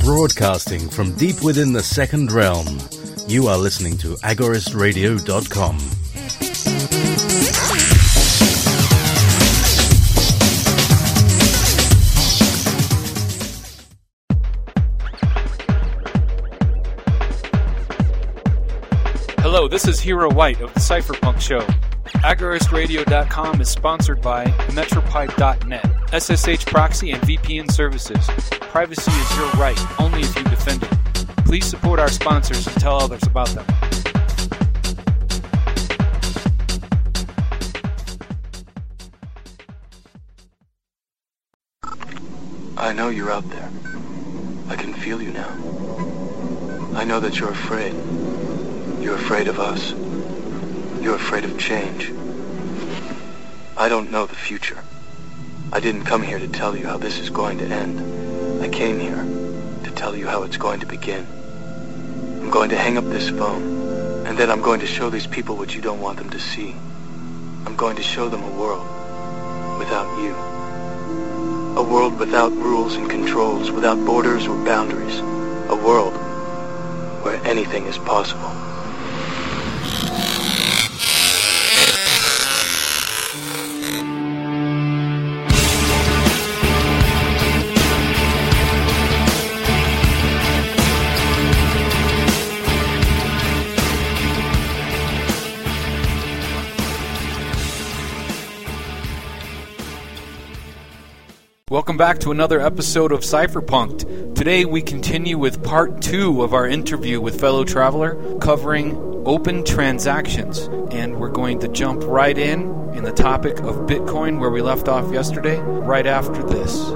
Broadcasting from deep within the second realm, you are listening to agoristradio.com. Hello, this is Hero White of the Cypherpunk Show. agoristradio.com is sponsored by Metropipe.net, SSH proxy and VPN services. Privacy is your right, only if you defend it. Please support our sponsors and tell others about them. I know you're out there. I can feel you now. I know that you're afraid. You're afraid of us. You're afraid of change. I don't know the future. I didn't come here to tell you how this is going to end. I came here to tell you how it's going to begin. I'm going to hang up this phone, and then I'm going to show these people what you don't want them to see. I'm going to show them a world without you. A world without rules and controls, without borders or boundaries. A world where anything is possible. Welcome back to another episode of Cypherpunked. Today we continue with part 2 of our interview with fellow traveler covering open transactions. And we're going to jump right in the topic of Bitcoin where we left off yesterday, right after this.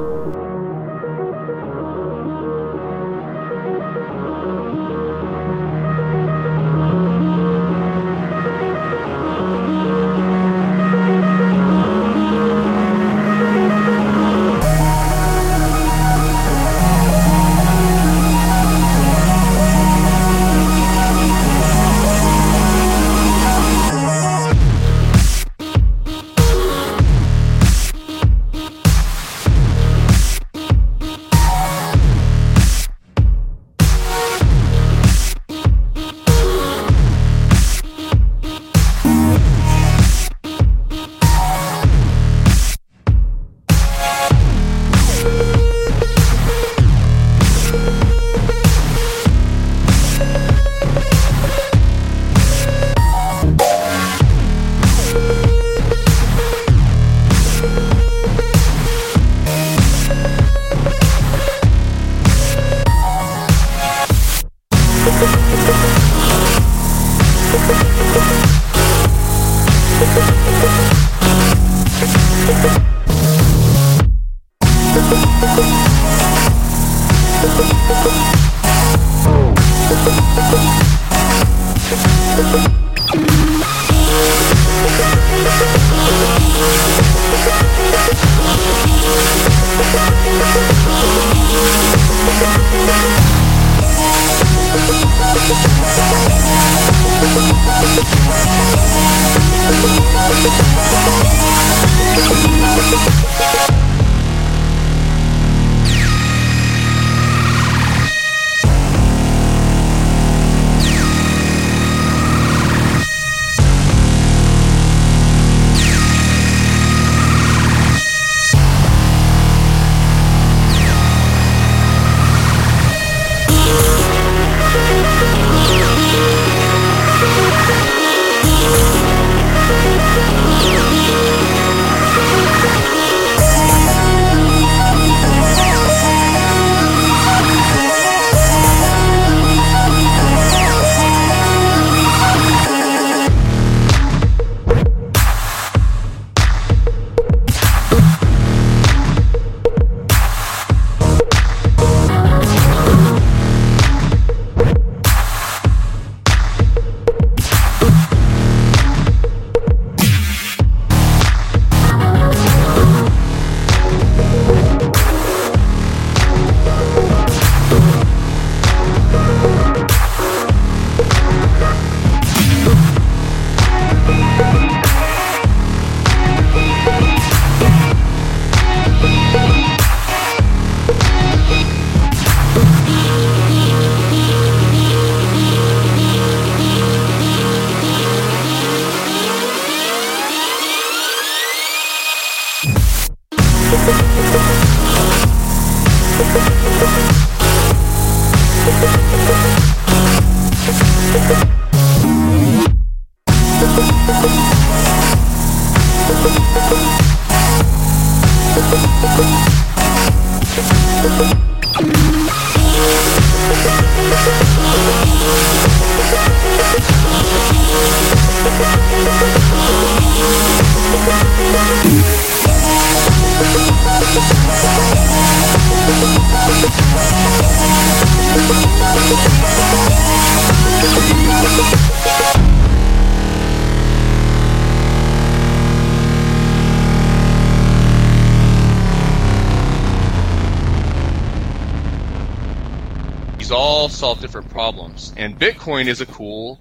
These all solve different problems, and Bitcoin is a cool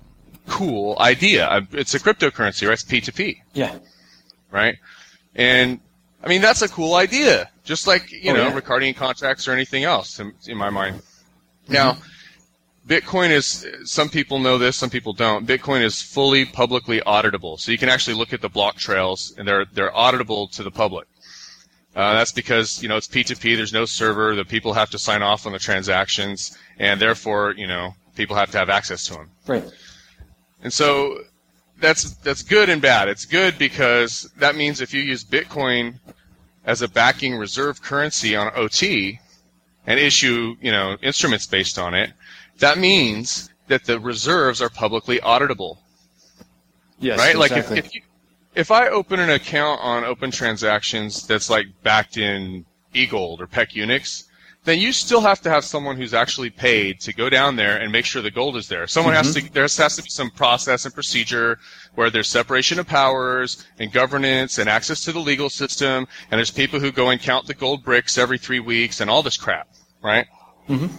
idea. It's a cryptocurrency, right? It's P2P. Yeah. Right? And I mean, that's a cool idea, just like, recording contracts or anything else in my mind. Mm-hmm. Now, Bitcoin is, some people know this, some people don't. Bitcoin is fully publicly auditable. So you can actually look at the block trails, and they're auditable to the public. That's because, it's P2P, there's no server, the people have to sign off on the transactions, and therefore, people have to have access to them. Right. And so that's good and bad. It's good because that means if you use Bitcoin as a backing reserve currency on OT and issue, instruments based on it, that means that the reserves are publicly auditable. Yes, right? exactly. Like if I open an account on Open Transactions that's like backed in eGold or PEC Unix, then you still have to have someone who's actually paid to go down there and make sure the gold is there. Someone there has to be some process and procedure where there's separation of powers and governance and access to the legal system, and there's people who go and count the gold bricks every 3 weeks and all this crap, right? Mm-hmm.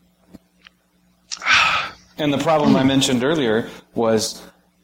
And the problem I mentioned earlier was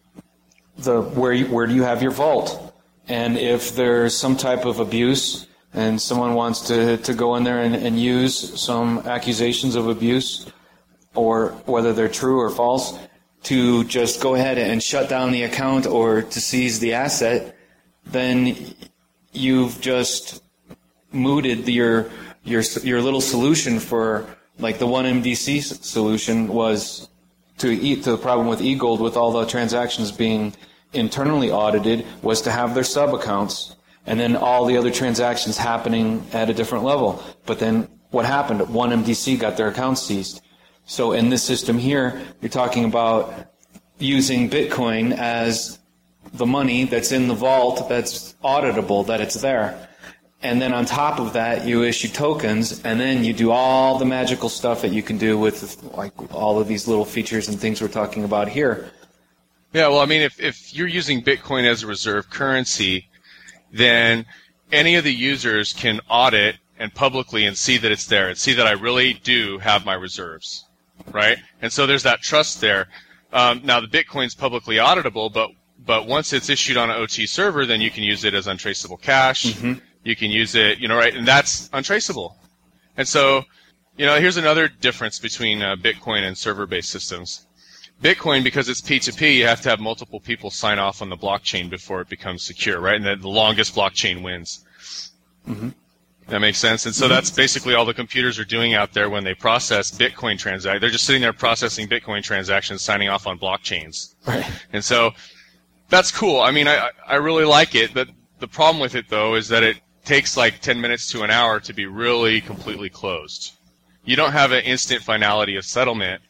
where do you have your vault? And if there's some type of abuse and someone wants to go in there and use some accusations of abuse, or whether they're true or false, to just go ahead and shut down the account or to seize the asset, then you've just mooted your little solution for, like the 1MDC solution was to the problem with eGold, with all the transactions being internally audited, was to have their sub accounts and then all the other transactions happening at a different level. But then what happened? 1MDC got their accounts seized. So in this system here, you're talking about using Bitcoin as the money that's in the vault, that's auditable, that it's there. And then on top of that, you issue tokens, and then you do all the magical stuff that you can do with, like, all of these little features and things we're talking about here. Yeah, well, I mean, if you're using Bitcoin as a reserve currency, then any of the users can audit and publicly and see that it's there and see that I really do have my reserves, right? And so there's that trust there. Now, the Bitcoin's publicly auditable, but once it's issued on an OT server, then you can use it as untraceable cash. Mm-hmm. You can use it, right, and that's untraceable. And so, here's another difference between Bitcoin and server-based systems. Bitcoin, because it's P2P, you have to have multiple people sign off on the blockchain before it becomes secure, right? And the longest blockchain wins. Mm-hmm. That makes sense? And so that's basically all the computers are doing out there when they process Bitcoin transactions. They're just sitting there processing Bitcoin transactions, signing off on blockchains. Right. And so that's cool. I mean, I really like it, but the problem with it, though, is that it takes like 10 minutes to an hour to be really completely closed. You don't have an instant finality of settlement.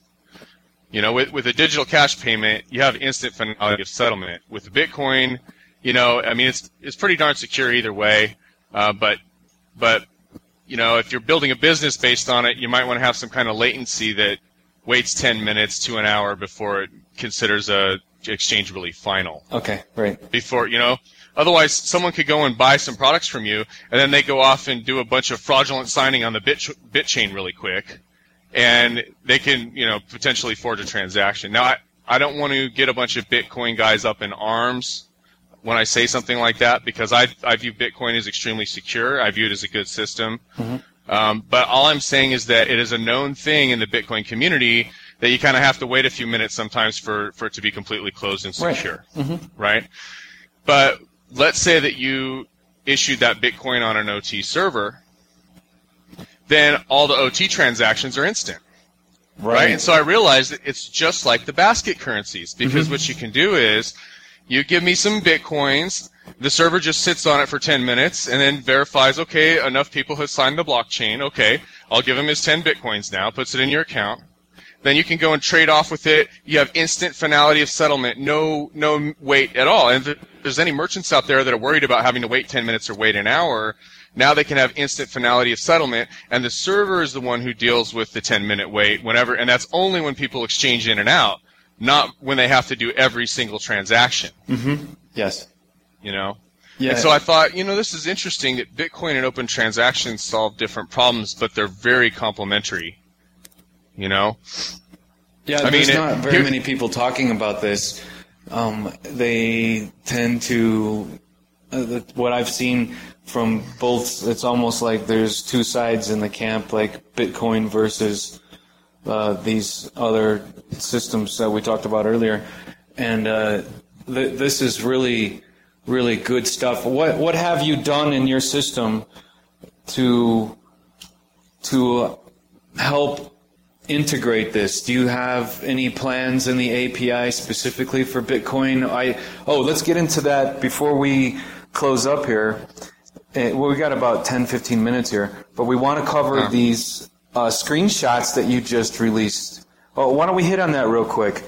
With a digital cash payment, you have instant finality of settlement. With Bitcoin, I mean, it's pretty darn secure either way. But if you're building a business based on it, you might want to have some kind of latency that waits 10 minutes to an hour before it considers a exchange really final. Okay, right. Before, otherwise someone could go and buy some products from you, and then they go off and do a bunch of fraudulent signing on the BitChain really quick. And they can, potentially forge a transaction. Now, I don't want to get a bunch of Bitcoin guys up in arms when I say something like that, because I view Bitcoin as extremely secure. I view it as a good system. Mm-hmm. But all I'm saying is that it is a known thing in the Bitcoin community that you kind of have to wait a few minutes sometimes for it to be completely closed and secure, right? Mm-hmm. Right? But let's say that you issued that Bitcoin on an OT server. then all the OT transactions are instant. Right? And so I realized that it's just like the basket currencies, because what you can do is you give me some Bitcoins, the server just sits on it for 10 minutes and then verifies, okay, enough people have signed the blockchain. Okay, I'll give him his 10 Bitcoins now, puts it in your account. Then you can go and trade off with it. You have instant finality of settlement, no wait at all. And if there's any merchants out there that are worried about having to wait 10 minutes or wait an hour, now they can have instant finality of settlement, and the server is the one who deals with the 10-minute wait whenever, and that's only when people exchange in and out, not when they have to do every single transaction. Yes. You know? Yeah. And so I thought, this is interesting that Bitcoin and open transactions solve different problems, but they're very complementary. Yeah, there's not very many people talking about this. They tend to, what I've seen from both, it's almost like there's two sides in the camp, like Bitcoin versus these other systems that we talked about earlier. And this is really, really good stuff. What have you done in your system to help integrate this? Do you have any plans in the API specifically for Bitcoin? Let's get into that before we close up here. We got about 10-15 minutes here, but we want to cover these screenshots that you just released. Why don't we hit on that real quick?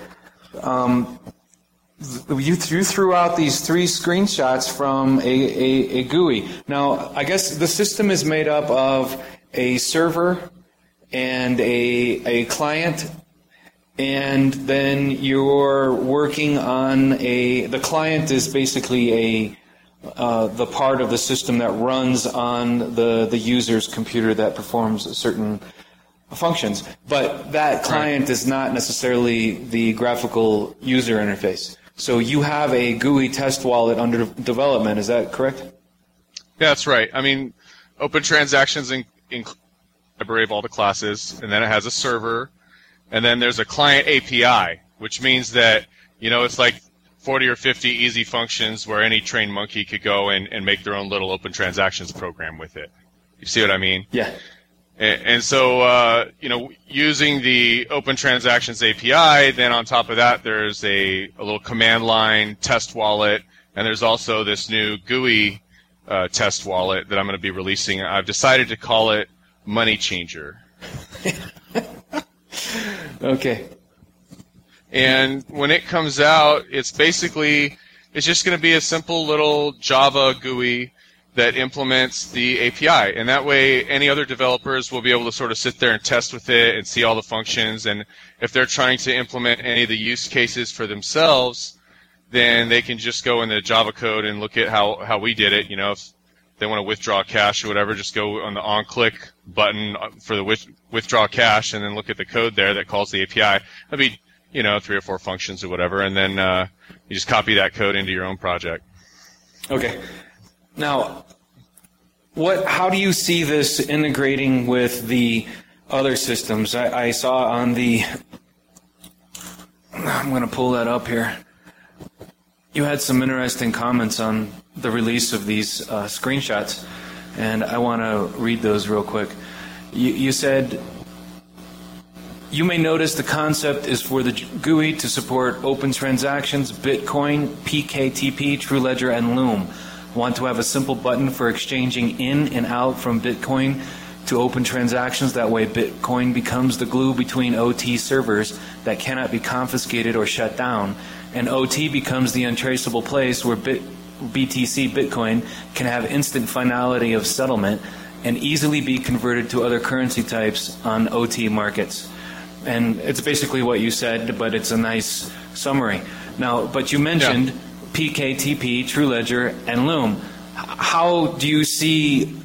You threw out these 3 screenshots from a GUI. Now, I guess the system is made up of a server and a client, and then you're working on the client is basically the part of the system that runs on the user's computer that performs certain functions. But that client is not necessarily the graphical user interface. So you have a GUI test wallet under development. Is that correct? Yeah, that's right. I mean, open transactions include library of all the classes, and then it has a server, and then there's a client API, which means that, it's like 40 or 50 easy functions where any trained monkey could go and make their own little open transactions program with it. You see what I mean? Yeah. And so, using the Open Transactions API, then on top of that, there's a little command line test wallet, and there's also this new GUI test wallet that I'm going to be releasing. I've decided to call it Money Changer. Okay. And when it comes out, it's just going to be a simple little Java GUI that implements the API. And that way, any other developers will be able to sort of sit there and test with it and see all the functions. And if they're trying to implement any of the use cases for themselves, then they can just go in the Java code and look at how we did it. If they want to withdraw cash or whatever, just go on the on-click button for the withdraw cash and then look at the code there that calls the API. That'd be, 3 or 4 functions or whatever, and then you just copy that code into your own project. Okay. Now, how do you see this integrating with the other systems? I saw on I'm going to pull that up here. You had some interesting comments on the release of these screenshots, and I want to read those real quick. You said, you may notice the concept is for the GUI to support open transactions, Bitcoin, PKTP, TrueLedger, and Loom. Want to have a simple button for exchanging in and out from Bitcoin to open transactions. That way Bitcoin becomes the glue between OT servers that cannot be confiscated or shut down, and OT becomes the untraceable place where BTC Bitcoin can have instant finality of settlement and easily be converted to other currency types on OT markets. And it's basically what you said, but it's a nice summary. Now, but you mentioned PKTP, TrueLedger, and Loom. How do you see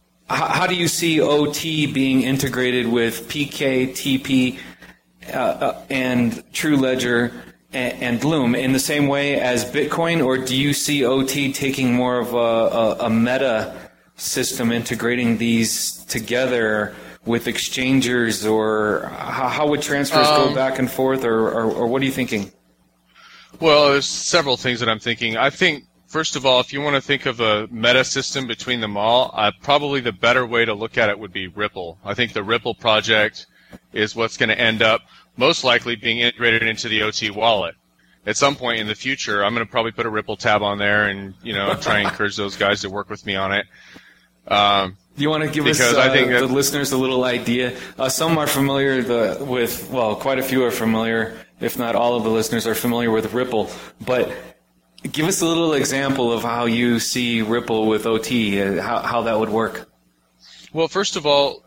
OT being integrated with PKTP and TrueLedger and Loom in the same way as Bitcoin, or do you see OT taking more of a meta system, integrating these together with exchangers, or how would transfers go back and forth, or what are you thinking? Well, there's several things that I'm thinking. I think first of all, if you want to think of a meta system between them all, probably the better way to look at it would be Ripple. I think the Ripple project is what's going to end up most likely being integrated into the OT wallet. At some point in the future, I'm going to probably put a Ripple tab on there and, try and encourage those guys to work with me on it. Do you want to give us I think the listeners a little idea? Some are familiar quite a few are familiar, if not all of the listeners are familiar with Ripple. But give us a little example of how you see Ripple with OT, how that would work. Well, first of all,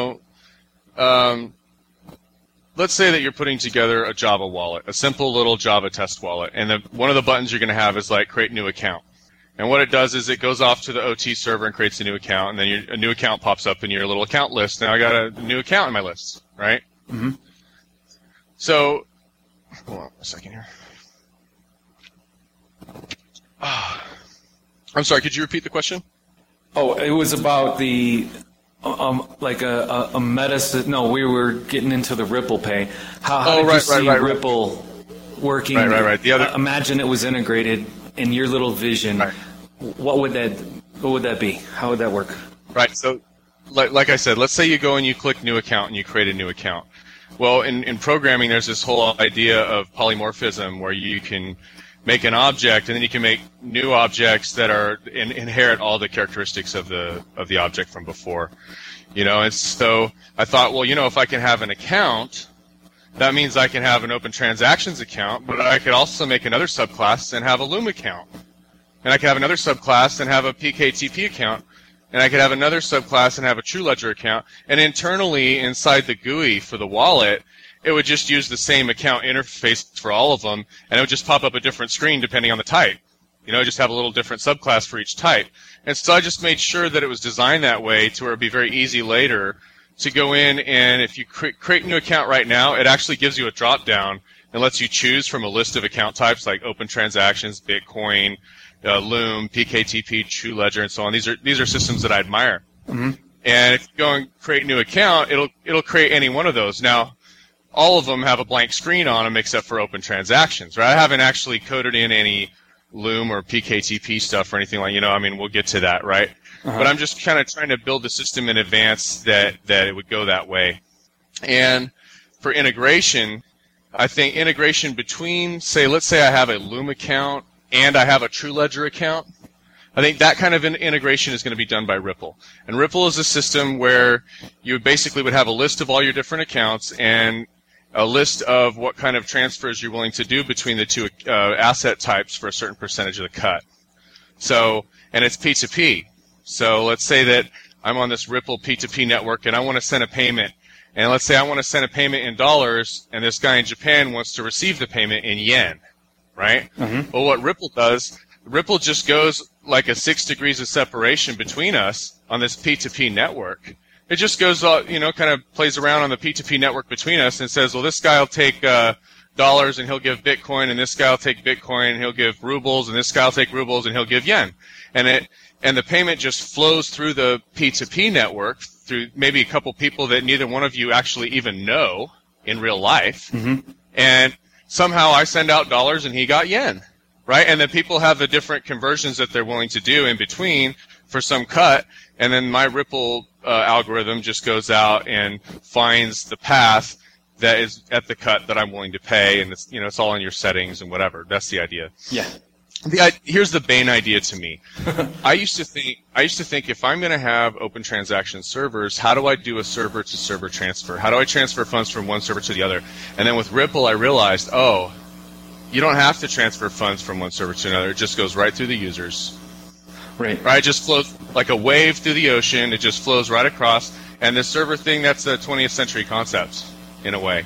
let's say that you're putting together a Java wallet, a simple little Java test wallet, and one of the buttons you're going to have is like create new account. And what it does is it goes off to the OT server and creates a new account, and then a new account pops up in your little account list. Now I got a new account in my list, right? Mm-hmm. So, hold on a second here. I'm sorry, could you repeat the question? Oh, it was about the a meta. No, we were getting into the Ripple Pay. How did you see Ripple working? Right. The other. Imagine it was integrated in your little vision. Right. What would that be? How would that work? Right. So, like I said, let's say you go and you click New Account and you create a new account. Well, in programming, there's this whole idea of polymorphism where you can make an object and then you can make new objects that are inherit all the characteristics of the object from before. And so I thought, well, if I can have an account, that means I can have an open transactions account, but I could also make another subclass and have a Loom account. And I could have another subclass and have a PKTP account. And I could have another subclass and have a TrueLedger account. And internally inside the GUI for the wallet, it would just use the same account interface for all of them, and it would just pop up a different screen depending on the type. Just have a little different subclass for each type. And so I just made sure that it was designed that way to where it would be very easy later to go in, and if you create a new account right now, it actually gives you a drop-down and lets you choose from a list of account types like open transactions, Bitcoin, Loom, PKTP, TrueLedger, and so on. These are systems that I admire. Mm-hmm. And if you go and create a new account, it'll create any one of those. Now, all of them have a blank screen on them except for open transactions, right? I haven't actually coded in any Loom or PKTP stuff or anything like, we'll get to that, right? Uh-huh. But I'm just kind of trying to build the system in advance that it would go that way. And for integration, I think integration between, let's say I have a Loom account and I have a TrueLedger account, I think that kind of integration is going to be done by Ripple. And Ripple is a system where you basically would have a list of all your different accounts and a list of what kind of transfers you're willing to do between the two asset types for a certain percentage of the cut. So, and it's P2P. So let's say that I'm on this Ripple P2P network and I want to send a payment. And let's say I want to send a payment in dollars and this guy in Japan wants to receive the payment in yen, right? Mm-hmm. Well, what Ripple does, Ripple just goes like a 6 degrees of separation between us on this P2P network. It just goes, kind of plays around on the P2P network between us and says, well, this guy will take dollars and he'll give Bitcoin, and this guy will take Bitcoin and he'll give rubles, and this guy will take rubles and he'll give yen. And the payment just flows through the P2P network through maybe a couple people that neither one of you actually even know in real life. Mm-hmm. And somehow I send out dollars and he got yen, right? And then people have the different conversions that they're willing to do in between for some cut, and then my Ripple algorithm just goes out and finds the path that is at the cut that I'm willing to pay, and it's all in your settings and whatever. That's the idea. Yeah. Here's the Bane idea to me. I used to think if I'm going to have open transaction servers, how do I do a server-to-server transfer? How do I transfer funds from one server to the other? And then with Ripple, I realized, you don't have to transfer funds from one server to another. It just goes right through the users. Right. It just flows like a wave through the ocean. It just flows right across. And the server thing, that's a 20th century concept in a way.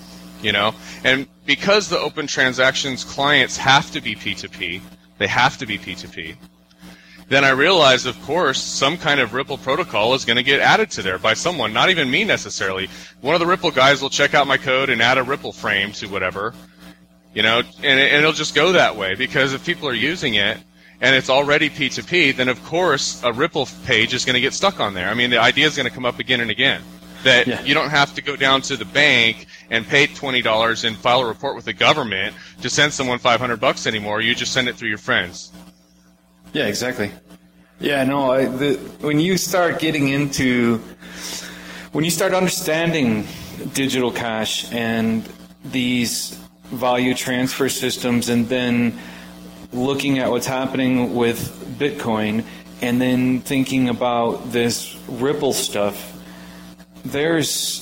And because the open transactions clients have to be P2P, they have to be P2P, then I realized, of course, some kind of Ripple protocol is going to get added to there by someone, not even me necessarily. One of the Ripple guys will check out my code and add a Ripple frame to whatever, and it'll just go that way, because if people are using it and it's already P2P, then of course a Ripple page is going to get stuck on there. I mean, the idea is going to come up again and again. That you don't have to go down to the bank and pay $20 and file a report with the government to send someone $500 anymore. You just send it through your friends. Yeah, exactly. Yeah, no, when you start understanding digital cash and these value transfer systems, and then looking at what's happening with Bitcoin, and then thinking about this Ripple stuff, it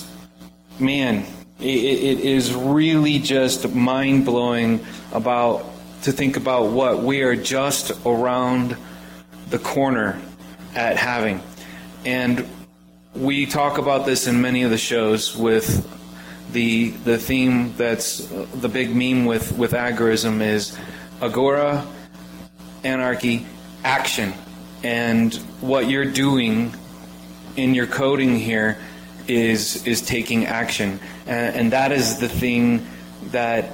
is really just mind-blowing to think about what we are just around the corner at having. And we talk about this in many of the shows with the theme that's the big meme with agorism is Agora, anarchy, action. And what you're doing in your coding here is taking action. And that is the thing that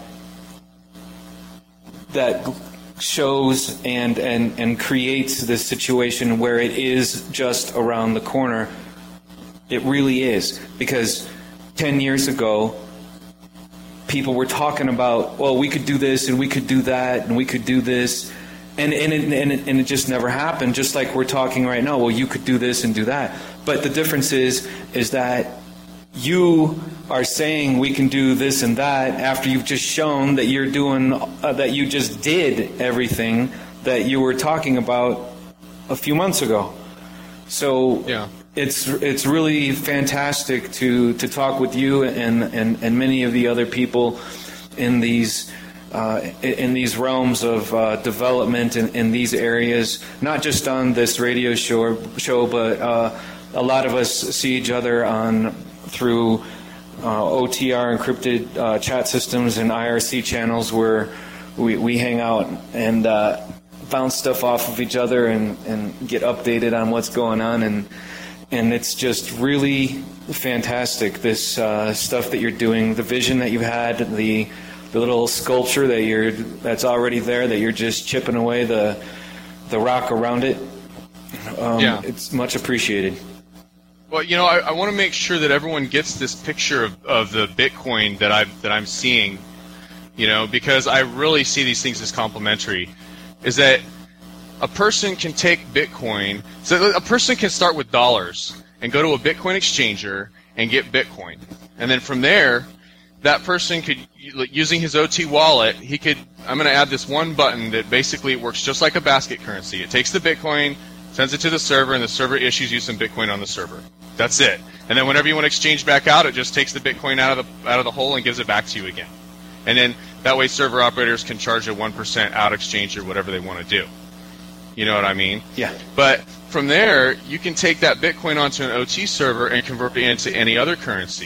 shows and creates this situation where it is just around the corner. It really is. Because 10 years ago, people were talking about, well, we could do this and we could do that and we could do this. And it just never happened, just like we're talking right now. Well, you could do this and do that. But the difference is that you are saying we can do this and that after you've just shown that you're doing, that you just did everything that you were talking about a few months ago. So yeah. It's really fantastic to talk with you and many of the other people in these realms of development in these areas, not just on this radio show, but a lot of us see each other through OTR encrypted chat systems and IRC channels where we hang out and bounce stuff off of each other and get updated on what's going on, and it's just really fantastic, this stuff that you're doing, the vision that you've had, the little sculpture that's already there, that you're just chipping away the rock around it. It's much appreciated. Well, I want to make sure that everyone gets this picture of the Bitcoin that I'm seeing, because I really see these things as complementary. Is that a person can take Bitcoin, so a person can start with dollars and go to a Bitcoin exchanger and get Bitcoin, and then from there, that person could, using his OT wallet, I'm going to add this one button that basically works just like a basket currency. It takes the Bitcoin, sends it to the server, and the server issues you some Bitcoin on the server. That's it. And then whenever you want to exchange back out, it just takes the Bitcoin out of the hole and gives it back to you again. And then that way server operators can charge a 1% out exchange or whatever they want to do. You know what I mean? Yeah. But from there, you can take that Bitcoin onto an OT server and convert it into any other currency.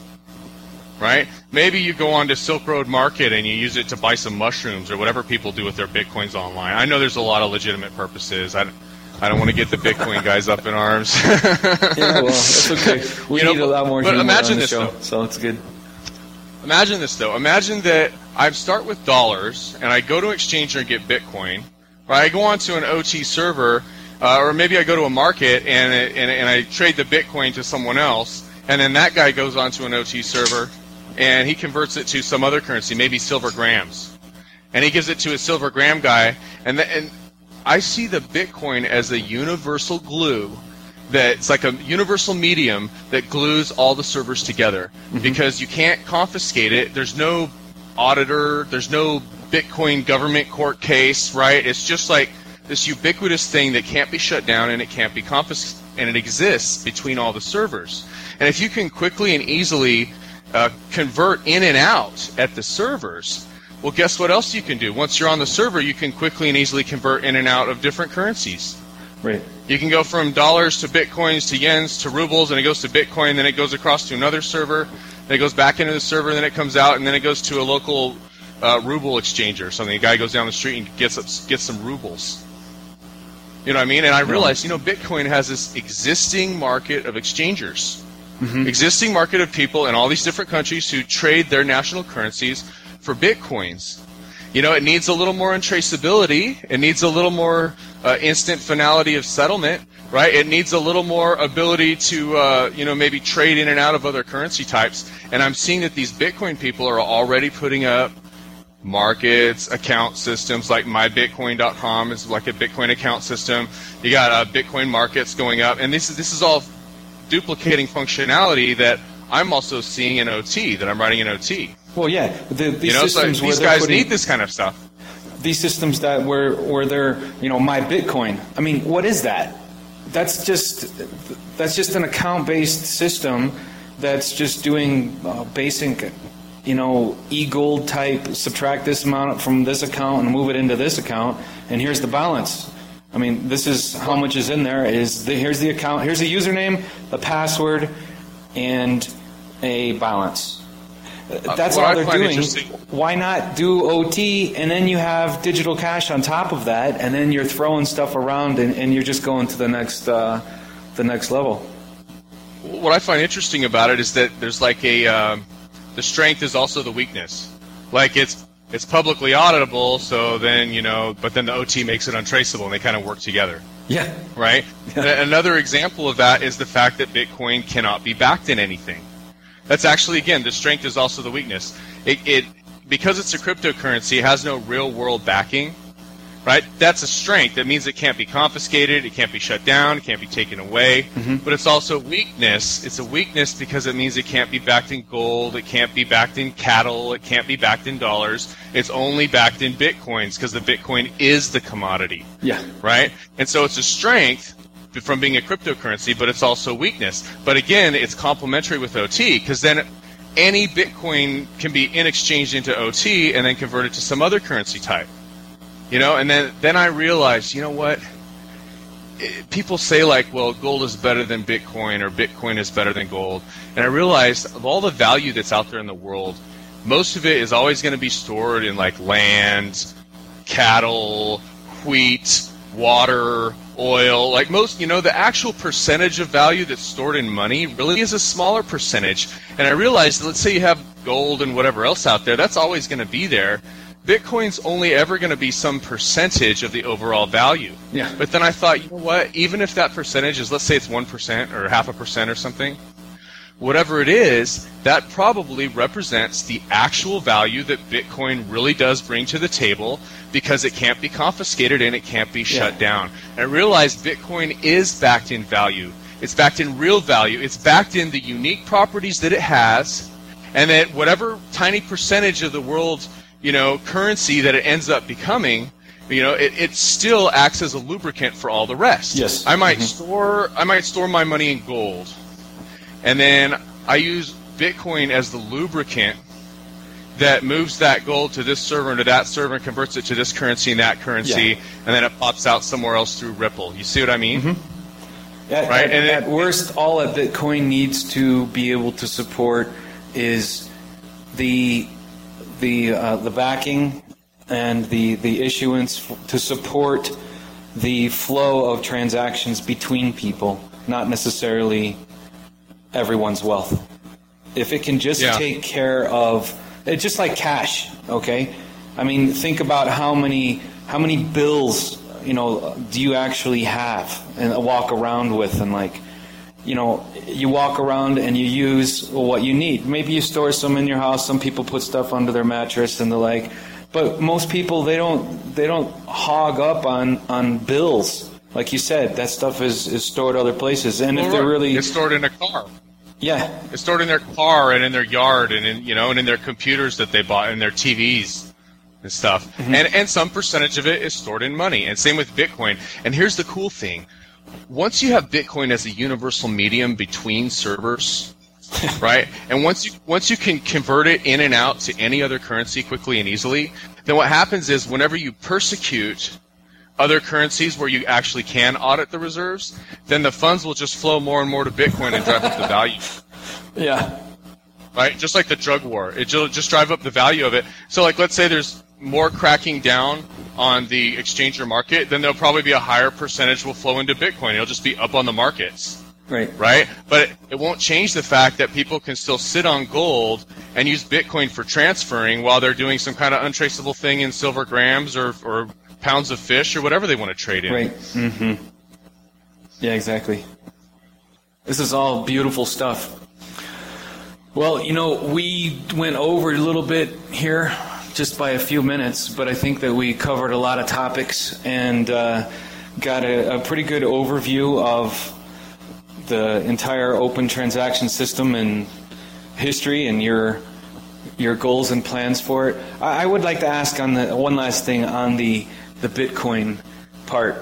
Right? Maybe you go on to Silk Road Market and you use it to buy some mushrooms or whatever people do with their Bitcoins online. I know there's a lot of legitimate purposes. I don't want to get the Bitcoin guys up in arms. Yeah, well, that's okay. We need a lot more humor imagine on the this, show, though. so it's good. Imagine this, though. Imagine that I start with dollars and I go to an exchanger and get Bitcoin. Or I go onto an OT server, or maybe I go to a market and I trade the Bitcoin to someone else, and then that guy goes onto an OT server and he converts it to some other currency, maybe silver grams, and he gives it to a silver gram guy, and I see the Bitcoin as a universal glue. That's like a universal medium that glues all the servers together, because you can't confiscate it. There's no auditor. There's no Bitcoin government court case, right? It's just like this ubiquitous thing that can't be shut down and it can't be confiscated, and it exists between all the servers. And if you can quickly and easily convert in and out at the servers, well, guess what else you can do? Once you're on the server, you can quickly and easily convert in and out of different currencies. Right. You can go from dollars to Bitcoins to yens to rubles, and it goes to Bitcoin, then it goes across to another server, then it goes back into the server, then it comes out, and then it goes to a local ruble exchanger or something. A guy goes down the street and gets some rubles. You know what I mean? And I realized, Bitcoin has this existing market of exchangers, existing market of people in all these different countries who trade their national currencies for Bitcoins. It needs a little more untraceability. It needs a little more instant finality of settlement, right? It needs a little more ability to, maybe trade in and out of other currency types. And I'm seeing that these Bitcoin people are already putting up markets, account systems like mybitcoin.com is like a Bitcoin account system. You got Bitcoin markets going up, and this is all duplicating functionality that I'm also seeing in OT, that I'm writing in OT. Well, yeah, these systems so these guys need this kind of stuff. These systems that where they're, my Bitcoin. I mean, what is that? That's just an account-based system that's just doing basic, e-gold type, subtract this amount from this account and move it into this account, and here's the balance. I mean, this is how much is in there. Here's the account, here's a username, the password, and a balance. That's all they're doing. Why not do OT, and then you have digital cash on top of that, and then you're throwing stuff around, and you're just going to the next level. What I find interesting about it is that there's like the strength is also the weakness. Like it's publicly auditable, so then but then the OT makes it untraceable, and they kind of work together. Yeah. Right. Yeah. Another example of that is the fact that Bitcoin cannot be backed in anything. That's actually, again, the strength is also the weakness. It because it's a cryptocurrency, it has no real world backing, right? That's a strength. That means it can't be confiscated, it can't be shut down, it can't be taken away. Mm-hmm. But it's also weakness. It's a weakness because it means it can't be backed in gold, it can't be backed in cattle, it can't be backed in dollars. It's only backed in Bitcoins because the Bitcoin is the commodity. Yeah. Right? And so it's a strength from being a cryptocurrency, but it's also weakness. But again, it's complementary with OT, because then any Bitcoin can be exchanged into OT and then converted to some other currency type. And then I realized, what? People say like, well, gold is better than Bitcoin, or Bitcoin is better than gold. And I realized of all the value that's out there in the world, most of it is always going to be stored in like land, cattle, wheat, water, oil. Like most, the actual percentage of value that's stored in money really is a smaller percentage. And I realized, let's say you have gold and whatever else out there, that's always going to be there. Bitcoin's only ever going to be some percentage of the overall value. Yeah. But then I thought, what? Even if that percentage is, let's say it's 1% or 0.5% or something, whatever it is, that probably represents the actual value that Bitcoin really does bring to the table, because it can't be confiscated and it can't be shut down. And I realized Bitcoin is backed in value. It's backed in real value. It's backed in the unique properties that it has, and that whatever tiny percentage of the world's currency that it ends up becoming, it still acts as a lubricant for all the rest. Yes. I might store my money in gold, and then I use Bitcoin as the lubricant that moves that gold to this server and to that server and converts it to this currency and that currency, and then it pops out somewhere else through Ripple. You see what I mean? Mm-hmm. Right? At worst, all that Bitcoin needs to be able to support is the backing and the issuance to support the flow of transactions between people, not necessarily everyone's wealth. If it can just take care of, it's just like cash, okay? I mean, think about how many bills, do you actually have and walk around with, and like, you walk around and you use what you need. Maybe you store some in your house. Some people put stuff under their mattress and the like. But most people, they don't hog up on bills. Like you said, that stuff is stored other places. And if they're really, it's stored in a car. Yeah, it's stored in their car and in their yard and in their computers that they bought and their TVs and stuff. Mm-hmm. And some percentage of it is stored in money. And same with Bitcoin. And here's the cool thing. Once you have Bitcoin as a universal medium between servers, right? And once you can convert it in and out to any other currency quickly and easily, then what happens is whenever you persecute other currencies where you actually can audit the reserves, then the funds will just flow more and more to Bitcoin and drive up the value. Yeah. Right? Just like the drug war. It'll just drive up the value of it. So like let's say there's more cracking down on the exchanger market, then there'll probably be a higher percentage will flow into Bitcoin. It'll just be up on the markets. Right? But it won't change the fact that people can still sit on gold and use Bitcoin for transferring while they're doing some kind of untraceable thing in silver grams or pounds of fish or whatever they want to trade in. Right. Mm-hmm. Yeah, exactly. This is all beautiful stuff. Well, we went over a little bit here just by a few minutes, but I think that we covered a lot of topics and got a pretty good overview of the entire open transaction system and history and your goals and plans for it. I would like to ask on one last thing on the Bitcoin part.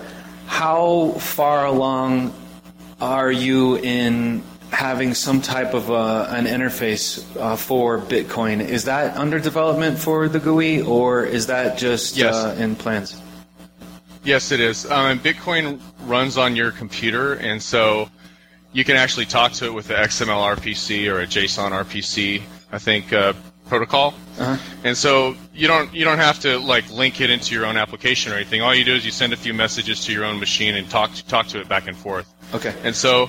How far along are you in having some type of an interface for Bitcoin? Is that under development for the GUI, or is that just in plans? Yes, it is. Bitcoin runs on your computer, and so you can actually talk to it with the XML RPC or a JSON RPC, I think, protocol. Uh-huh. And so you don't have to link it into your own application or anything. All you do is you send a few messages to your own machine and talk to it back and forth. Okay. And so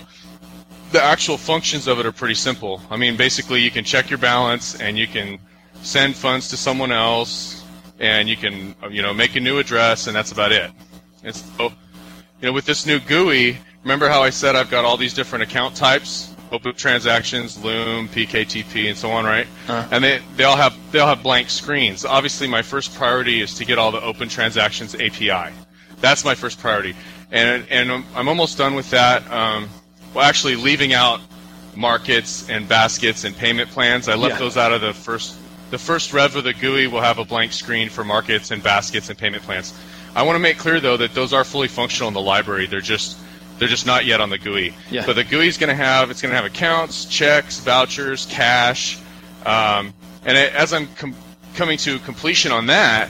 the actual functions of it are pretty simple. I mean, basically you can check your balance and you can send funds to someone else, and you can make a new address, and that's about it. And so with this new GUI, remember how I said I've got all these different account types: open transactions, Loom, PKTP, and so on, right? And they all have blank screens. Obviously, my first priority is to get all the open transactions API. That's my first priority, and I'm almost done with that. Actually, leaving out markets and baskets and payment plans. I left those out of the first. The first rev of the GUI will have a blank screen for markets and baskets and payment plans. I want to make clear, though, that those are fully functional in the library. They're just not yet on the GUI. Yeah. But the GUI is going to have accounts, checks, vouchers, cash, and as I'm coming to completion on that,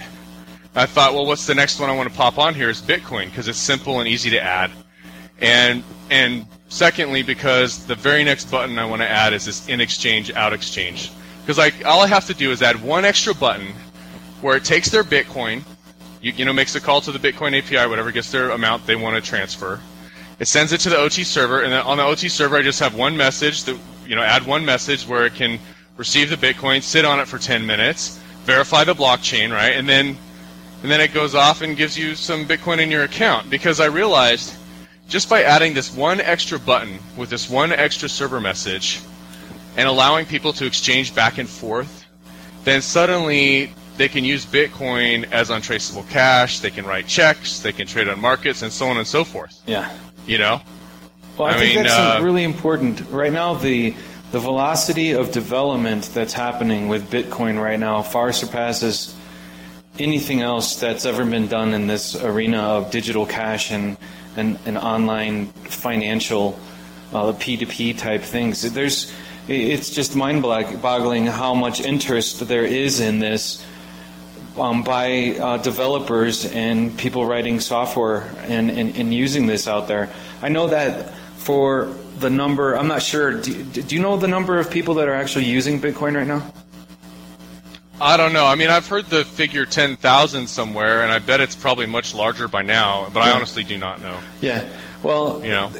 I thought, well, what's the next one I want to pop on here is Bitcoin, because it's simple and easy to add, and secondly, because the very next button I want to add is this in exchange, out exchange, because all I have to do is add one extra button where it takes their Bitcoin, makes a call to the Bitcoin API, whatever gets their amount they want to transfer. It sends it to the OT server, and then on the OT server, I just have one message that, add one message where it can receive the Bitcoin, sit on it for 10 minutes, verify the blockchain, right, and then it goes off and gives you some Bitcoin in your account. Because I realized just by adding this one extra button with this one extra server message and allowing people to exchange back and forth, then suddenly they can use Bitcoin as untraceable cash, they can write checks, they can trade on markets, and so on and so forth. Yeah. Well, I think that's really important. Right now, the velocity of development that's happening with Bitcoin right now far surpasses anything else that's ever been done in this arena of digital cash and online financial P2P type things. It's just mind-boggling how much interest there is in this by developers and people writing software and using this out there. I know that for the number, I'm not sure, do you know the number of people that are actually using Bitcoin right now? I don't know. I mean, I've heard the figure 10,000 somewhere, and I bet it's probably much larger by now, but I honestly do not know. Yeah. Well,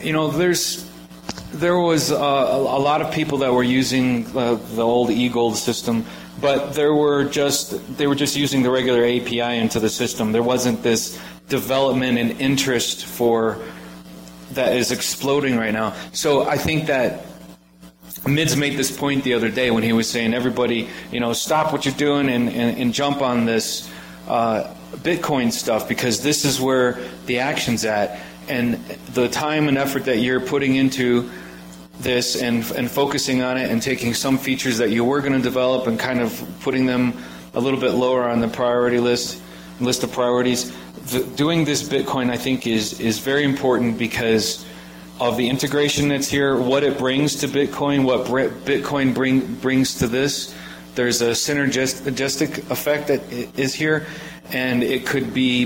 there was a lot of people that were using the old eGold system, but they were just using the regular API into the system. There wasn't this development and interest that is exploding right now. So I think that Mids made this point the other day when he was saying, everybody, stop what you're doing and jump on this Bitcoin stuff, because this is where the action's at. And the time and effort that you're putting into this and focusing on it and taking some features that you were going to develop and kind of putting them a little bit lower on the priority list of priorities. Doing this Bitcoin, I think, is very important because of the integration that's here, what it brings to Bitcoin, what Bitcoin brings to this. There's a synergistic effect that is here, and it could be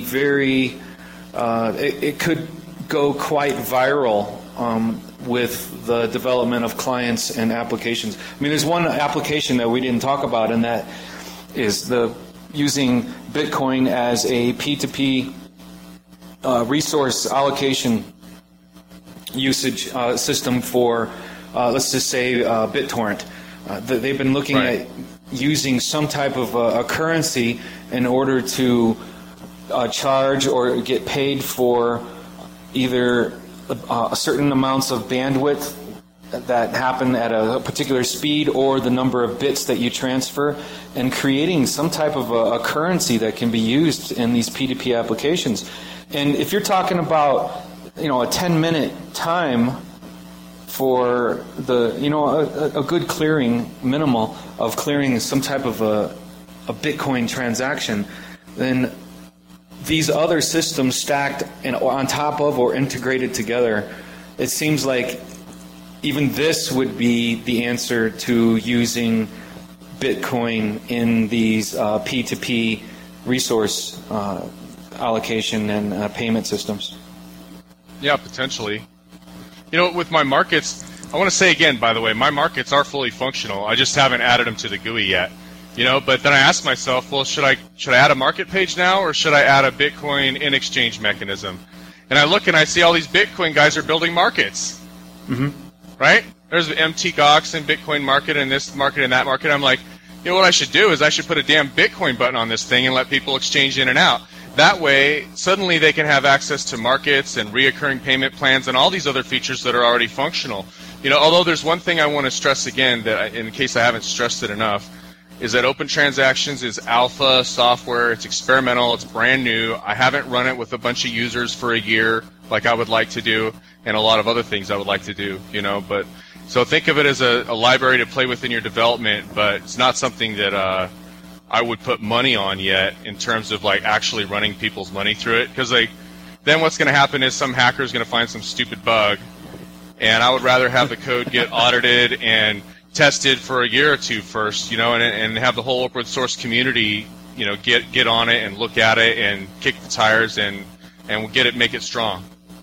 it could go quite viral with the development of clients and applications. I mean, there's one application that we didn't talk about, and that is using Bitcoin as a P2P resource allocation usage system for, let's just say, BitTorrent. They've been looking at using some type of a currency in order to charge or get paid for either certain amounts of bandwidth that happen at a particular speed or the number of bits that you transfer, and creating some type of a currency that can be used in these P2P applications. And if you're talking about, a 10-minute time for the, a good clearing, minimal, of clearing some type of a Bitcoin transaction, then these other systems stacked on top of or integrated together, it seems like even this would be the answer to using Bitcoin in these P2P resource allocation and payment systems. Yeah, potentially. With my markets, I want to say again, by the way, my markets are fully functional. I just haven't added them to the GUI yet. But then I ask myself, well, should I add a market page now, or should I add a Bitcoin in exchange mechanism? And I look and I see all these Bitcoin guys are building markets. Mm-hmm. Right? There's MT Gox and Bitcoin market and this market and that market. I'm like, what I should do is I should put a damn Bitcoin button on this thing and let people exchange in and out. That way, suddenly they can have access to markets and reoccurring payment plans and all these other features that are already functional. Although there's one thing I want to stress again, that in case I haven't stressed it enough, is that Open Transactions is alpha software. It's experimental. It's brand new. I haven't run it with a bunch of users for a year like I would like to do, and a lot of other things I would like to do, But so think of it as a library to play with in your development, but it's not something that I would put money on yet in terms of actually running people's money through it. Because then what's going to happen is some hacker is going to find some stupid bug, and I would rather have the code get audited and tested for a year or two first, and have the whole open source community, get on it and look at it and kick the tires and make it strong.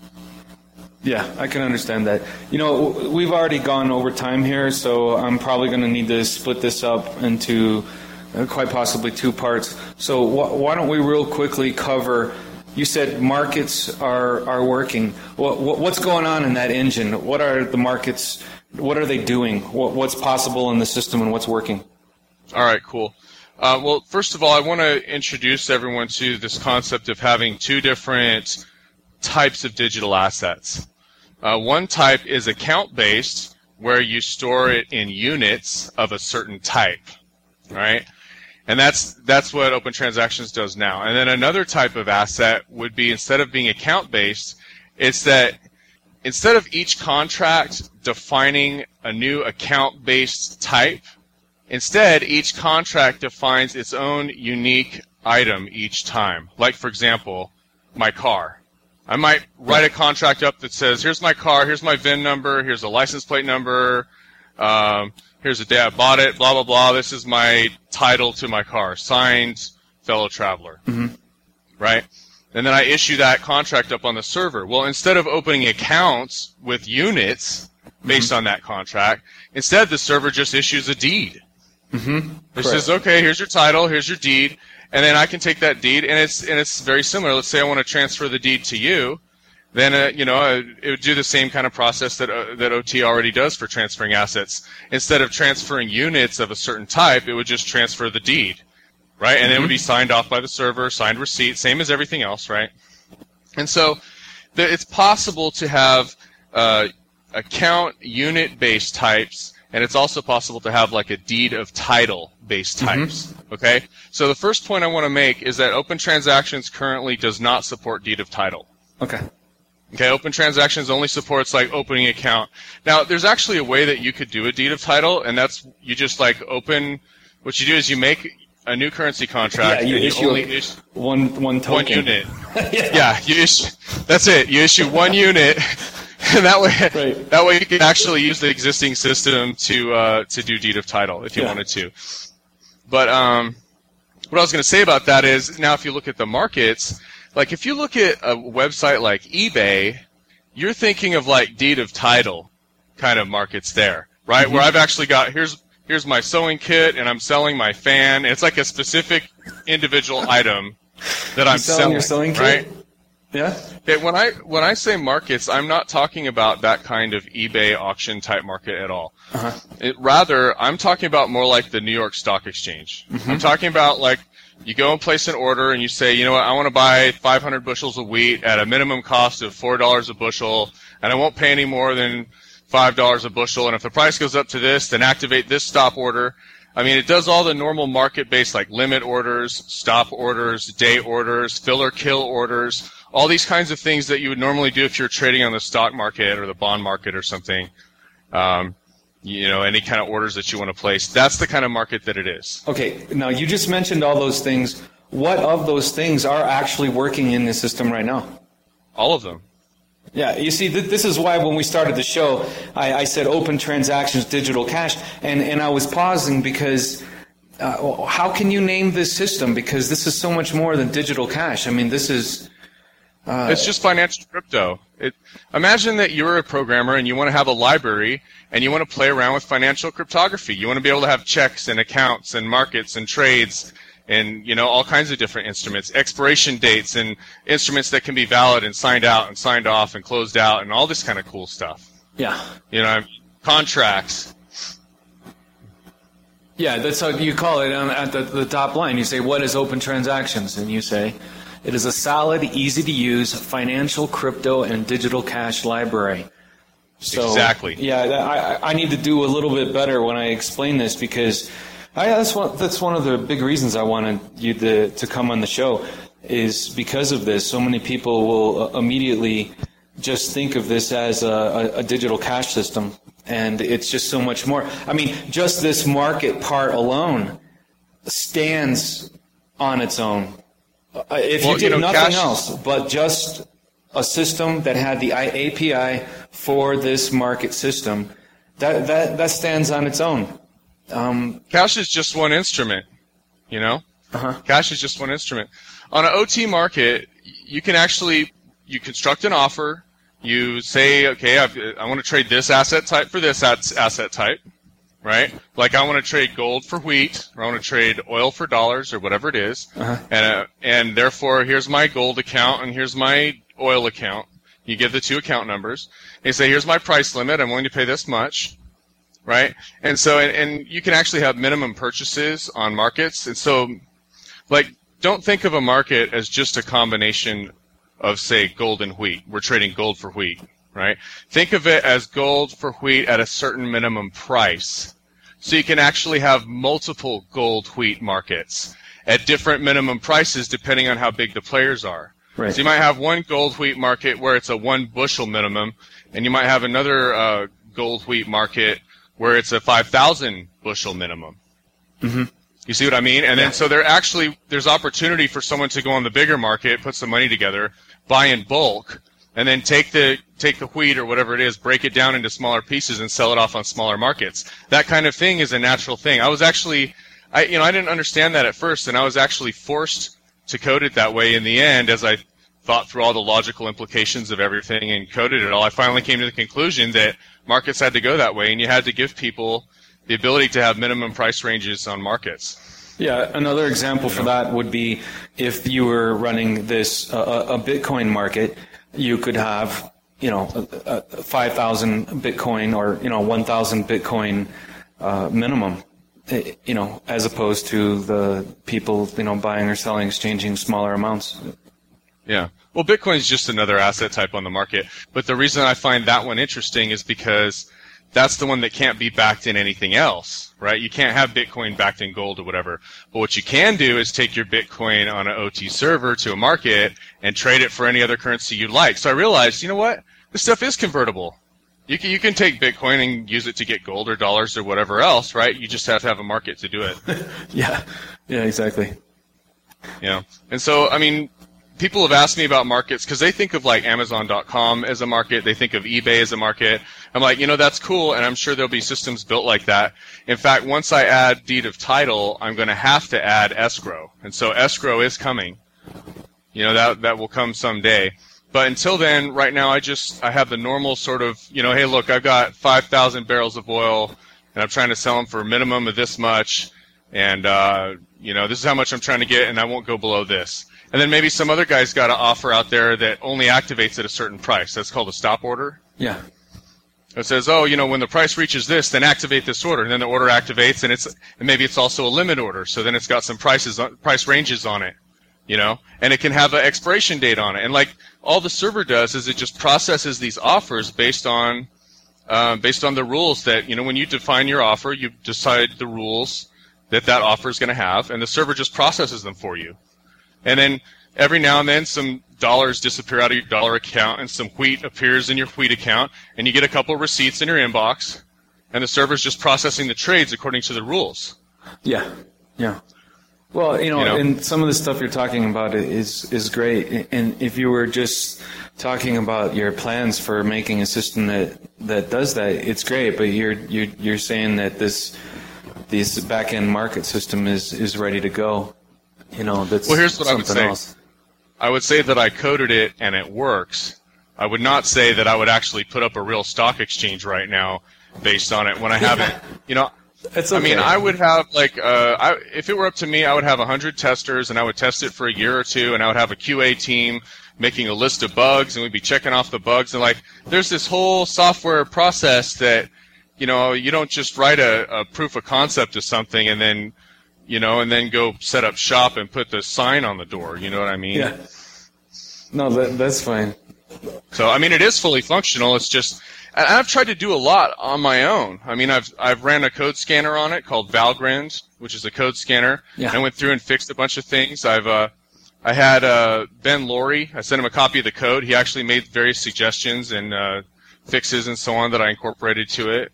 Yeah, I can understand that. We've already gone over time here, so I'm probably going to need to split this up into quite possibly two parts. So why don't we real quickly cover, you said markets are working. What's going on in that engine? What are the markets, what are they doing? What's possible in the system and what's working? All right, cool. Well, first of all, I want to introduce everyone to this concept of having two different types of digital assets. One type is account-based, where you store it in units of a certain type, right? And that's what Open Transactions does now. And then another type of asset would be, instead of being account-based, it's that instead of each contract defining a new account-based type, instead each contract defines its own unique item each time. Like, for example, my car. I might write a contract up that says, here's my car, here's my VIN number, here's a license plate number, here's the day I bought it, blah, blah, blah. This is my title to my car, signed Fellow Traveler, right? And then I issue that contract up on the server. Well, instead of opening accounts with units based on that contract, instead the server just issues a deed. It says, okay, here's your title, here's your deed, and then I can take that deed, and it's very similar. Let's say I want to transfer the deed to you. Then it would do the same kind of process that OT already does for transferring assets. Instead of transferring units of a certain type, it would just transfer the deed, right? And it would be signed off by the server, signed receipt, same as everything else, right? And so it's possible to have account unit-based types, and it's also possible to have like a deed of title-based types, okay? So the first point I want to make is that Open Transactions currently does not support deed of title. Okay, Open Transactions only supports like opening account. Now, there's actually a way that you could do a deed of title, and that's you just like open. What you do is you make a new currency contract. Yeah, you and issue only issue one token. One unit. Yeah, you issue. That's it. You issue one unit, and that way you can actually use the existing system to do deed of title if you wanted to. But what I was going to say about that is, now if you look at the markets. Like, if you look at a website like eBay, you're thinking of, like, deed of title kind of markets there, right? Where I've actually got, here's my sewing kit, and I'm selling my fan. And it's like a specific individual item that I'm selling. Your sewing right? kit? Yeah? Okay, when I say markets, I'm not talking about that kind of eBay auction-type market at all. Rather, I'm talking about more like the New York Stock Exchange. I'm talking about, like, you go and place an order, and you say, you know what, I want to buy 500 bushels of wheat at a minimum cost of $4 a bushel, and I won't pay any more than $5 a bushel, and if the price goes up to this, then activate this stop order. I mean, it does all the normal market-based, like limit orders, stop orders, day orders, fill or kill orders, all these kinds of things that you would normally do if you're trading on the stock market or the bond market or something. Any kind of orders that you want to place. That's the kind of market that it is. Okay, now you just mentioned all those things. What of those things are actually working in the system right now? All of them. Yeah, you see, this is why when we started the show, I said open transactions, digital cash, and I was pausing because how can you name this system? Because this is so much more than digital cash. I mean, this is... it's just financial crypto. Imagine that you're a programmer and you want to have a library and you want to play around with financial cryptography. You want to be able to have checks and accounts and markets and trades and, all kinds of different instruments, expiration dates and instruments that can be valid and signed out and signed off and closed out and all this kind of cool stuff. Yeah. Contracts. Yeah, that's how you call it at the top line. You say, what is open transactions? And you say, it is a solid, easy-to-use financial, crypto, and digital cash library. So, exactly. Yeah, I need to do a little bit better when I explain this because that's one of the big reasons I wanted you to come on the show is because of this. So many people will immediately just think of this as a digital cash system, and it's just so much more. I mean, just this market part alone stands on its own. If you did nothing else but just a system that had the API for this market system, that stands on its own. Cash is just one instrument, Cash is just one instrument. On an OT market, you construct an offer. You say, okay, I want to trade this asset type for this asset type, right? Like I want to trade gold for wheat, or I want to trade oil for dollars, or whatever it is. And therefore, here's my gold account and here's my oil account. You give the two account numbers. And you say, here's my price limit. I'm willing to pay this much. Right? And so, and you can actually have minimum purchases on markets. And so, don't think of a market as just a combination of, say, gold and wheat. We're trading gold for wheat, right? Think of it as gold for wheat at a certain minimum price. So you can actually have multiple gold wheat markets at different minimum prices depending on how big the players are. Right. So you might have one gold wheat market where it's a 1 bushel minimum, and you might have another gold wheat market where it's a 5,000 bushel minimum. Mm-hmm. You see what I mean? And then so there's opportunity for someone to go on the bigger market, put some money together, buy in bulk, and then take the wheat or whatever it is, break it down into smaller pieces and sell it off on smaller markets. That kind of thing is a natural thing. I didn't understand that at first, and I was actually forced to code it that way in the end as I thought through all the logical implications of everything and coded it all. I finally came to the conclusion that markets had to go that way, and you had to give people the ability to have minimum price ranges on markets. Yeah, another example for that would be if you were running this a Bitcoin market, you could have 5,000 Bitcoin or 1,000 Bitcoin minimum, as opposed to the people buying or selling, exchanging smaller amounts. Yeah. Well, Bitcoin is just another asset type on the market. But the reason I find that one interesting is because that's the one that can't be backed in anything else, right? You can't have Bitcoin backed in gold or whatever. But what you can do is take your Bitcoin on an OT server to a market and trade it for any other currency you like. So I realized, you know what? This stuff is convertible. You can take Bitcoin and use it to get gold or dollars or whatever else, right? You just have to have a market to do it. Yeah, exactly. And so, I mean, people have asked me about markets because they think of like Amazon.com as a market. They think of eBay as a market. I'm like, that's cool, and I'm sure there'll be systems built like that. In fact, once I add deed of title, I'm going to have to add escrow. And so escrow is coming. That will come someday. But until then, right now, I have the normal sort of, hey, look, I've got 5,000 barrels of oil, and I'm trying to sell them for a minimum of this much, and, this is how much I'm trying to get, and I won't go below this. And then maybe some other guy's got an offer out there that only activates at a certain price. That's called a stop order. Yeah. It says, when the price reaches this, then activate this order. And then the order activates, and maybe it's also a limit order. So then it's got some price ranges on it, and it can have an expiration date on it. And like all the server does is it just processes these offers based on based on the rules that, when you define your offer, you decide the rules that offer is going to have, and the server just processes them for you. And then every now and then some dollars disappear out of your dollar account and some wheat appears in your wheat account, and you get a couple receipts in your inbox, and the server's just processing the trades according to the rules. Yeah. Well, and some of the stuff you're talking about is great. And if you were just talking about your plans for making a system that does that, it's great. But you're saying that this back-end market system is ready to go. That's well, here's what I would say. Else. I would say that I coded it and it works. I would not say that I would actually put up a real stock exchange right now based on it when I haven't. It's okay. I mean, I would have if it were up to me, I would have 100 testers and I would test it for a year or two, and I would have a QA team making a list of bugs, and we'd be checking off the bugs. And there's this whole software process that, you don't just write a proof of concept of something and then, and then go set up shop and put the sign on the door. You know what I mean? Yeah. No, that's fine. So, I mean, it is fully functional. It's just, and I've tried to do a lot on my own. I mean, I've ran a code scanner on it called Valgrind, which is a code scanner. Yeah. And I went through and fixed a bunch of things. I had Ben Laurie. I sent him a copy of the code. He actually made various suggestions and fixes and so on that I incorporated to it.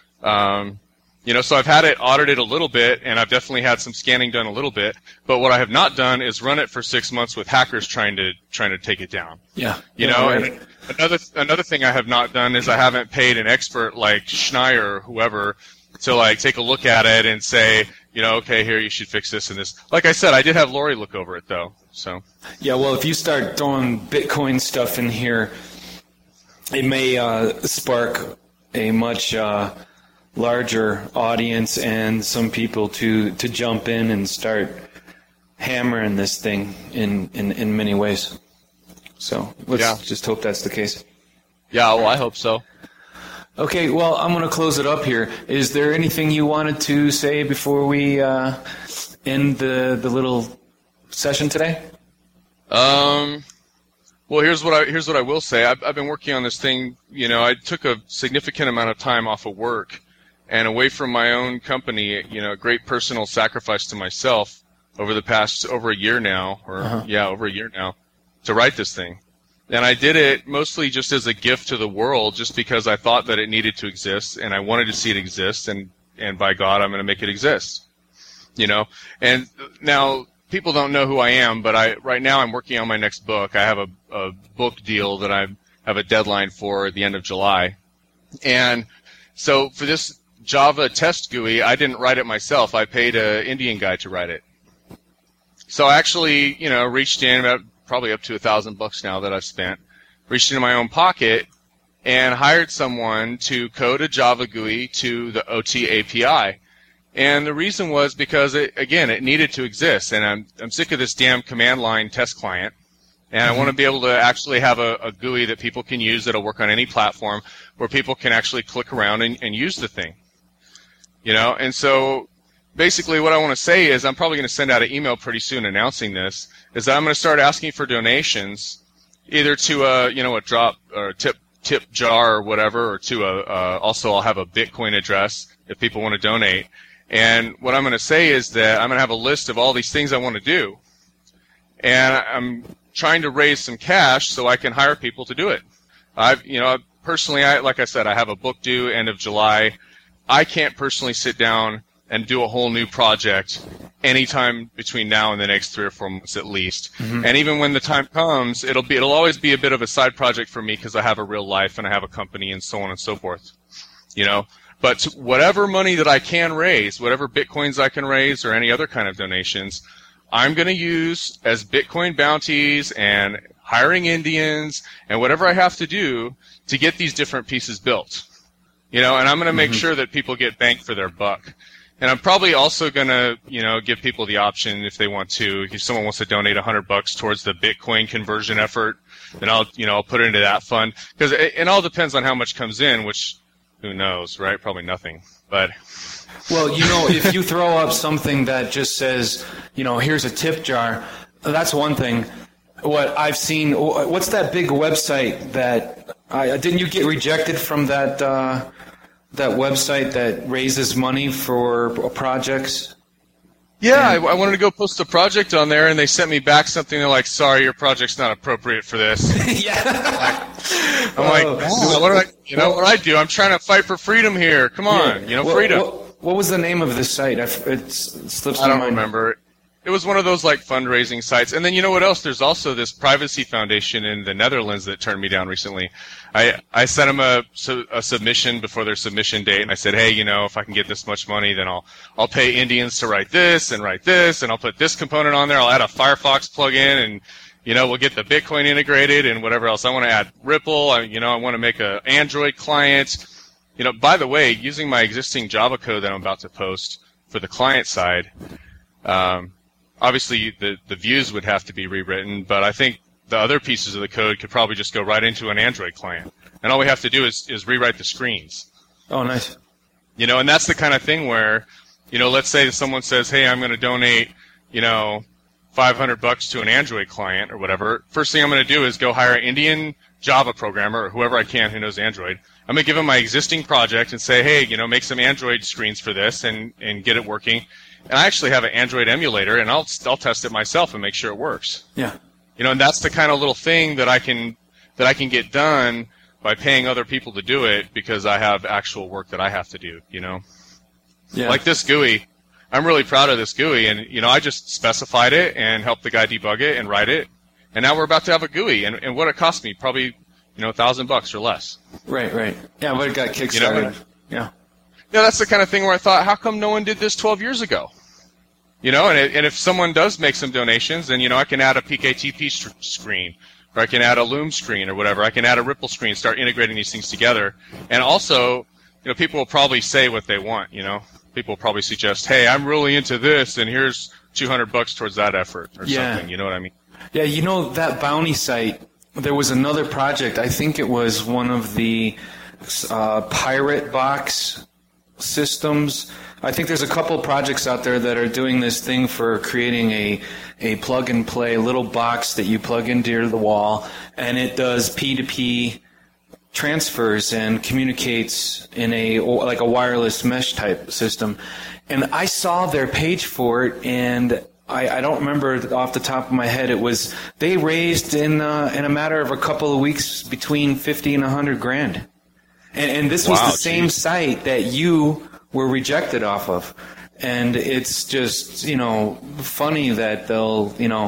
So I've had it audited a little bit, and I've definitely had some scanning done a little bit. But what I have not done is run it for 6 months with hackers trying to take it down. Yeah. And another thing I have not done is I haven't paid an expert like Schneier or whoever to take a look at it and say, okay, here, you should fix this and this. Like I said, I did have Lori look over it though. So. Yeah, well, if you start throwing Bitcoin stuff in here, it may spark a much larger audience and some people to jump in and start hammering this thing in many ways. So let's just hope that's the case. Yeah, well, I hope so. Okay, well, I'm going to close it up here. Is there anything you wanted to say before we end the little session today? Well, here's what I will say. I've been working on this thing. I took a significant amount of time off of work and away from my own company. A great personal sacrifice to myself over a year now, over a year now, to write this thing. And I did it mostly just as a gift to the world, just because I thought that it needed to exist, and I wanted to see it exist, and by God, I'm going to make it exist. And now people don't know who I am, but right now I'm working on my next book. I have a book deal that I have a deadline for at the end of July. And so for this Java test GUI, I didn't write it myself. I paid an Indian guy to write it. So I actually, reached in about probably up to $1,000 now that I've spent, reached into my own pocket and hired someone to code a Java GUI to the OT API. And the reason was because it needed to exist, and I'm sick of this damn command line test client, and I want to be able to actually have a GUI that people can use that'll work on any platform where people can actually click around and use the thing. And so basically what I want to say is I'm probably going to send out an email pretty soon announcing this, is that I'm going to start asking for donations, either to a drop or tip jar or whatever, or to also I'll have a Bitcoin address if people want to donate. And what I'm going to say is that I'm going to have a list of all these things I want to do, and I'm trying to raise some cash so I can hire people to do it. Personally, like I said, I have a book due end of July. I can't personally sit down and do a whole new project anytime between now and the next 3 or 4 months at least. Mm-hmm. And even when the time comes, it'll always be a bit of a side project for me because I have a real life and I have a company and so on and so forth. But whatever money that I can raise, whatever Bitcoins I can raise or any other kind of donations, I'm going to use as Bitcoin bounties and hiring Indians and whatever I have to do to get these different pieces built. And I'm going to make sure that people get bang for their buck. And I'm probably also going to, give people the option if they want to. If someone wants to donate $100 towards the Bitcoin conversion effort, then I'll put it into that fund. Because it all depends on how much comes in, which who knows, right? Probably nothing. But well, if you throw up something that just says, here's a tip jar, that's one thing. What I've seen, what's that big website that Didn't you get rejected from that that website that raises money for projects? Yeah, I wanted to go post a project on there, and they sent me back something. They're like, "Sorry, your project's not appropriate for this." Yeah. I'm like, what do I do? I'm trying to fight for freedom here. Come on, freedom. What was the name of this site? It slips my I don't mind. remember. It was one of those like fundraising sites. And then you know what else? There's also this privacy foundation in the Netherlands that turned me down recently. I sent them a submission before their submission date, and I said, hey, if I can get this much money, then I'll pay Indians to write this, and I'll put this component on there. I'll add a Firefox plugin, and we'll get the Bitcoin integrated and whatever else. I want to add Ripple. I want to make a Android client. By the way, using my existing Java code that I'm about to post for the client side, obviously the views would have to be rewritten, but I think the other pieces of the code could probably just go right into an Android client. And all we have to do is rewrite the screens. Oh, nice. And that's the kind of thing where, let's say someone says, hey, I'm going to donate, $500 to an Android client or whatever. First thing I'm going to do is go hire an Indian Java programmer or whoever I can who knows Android. I'm going to give them my existing project and say, hey, make some Android screens for this and get it working. And I actually have an Android emulator, and I'll test it myself and make sure it works. Yeah. And that's the kind of little thing that I can get done by paying other people to do it because I have actual work that I have to do. Yeah. Like this GUI. I'm really proud of this GUI, and I just specified it and helped the guy debug it and write it, and now we're about to have a GUI. And what it cost me, probably $1,000 or less. Right. Yeah, but it got kickstarted. Yeah. Yeah, that's the kind of thing where I thought, how come no one did this 12 years ago? And if someone does make some donations, then, I can add a PKTP screen, or I can add a Loom screen or whatever. I can add a Ripple screen, start integrating these things together. And also, people will probably say what they want, People will probably suggest, hey, I'm really into this, and here's $200 towards that effort or something. You know what I mean? Yeah, that bounty site, there was another project. I think it was one of the Pirate Box systems. I think there's a couple of projects out there that are doing this thing for creating a plug-and-play little box that you plug into the wall, and it does P2P transfers and communicates in a wireless mesh type system. And I saw their page for it, and I don't remember off the top of my head. They raised in a matter of a couple of weeks between 50 and 100 grand. And this was the same site that you were rejected off of. And it's just, funny that they'll,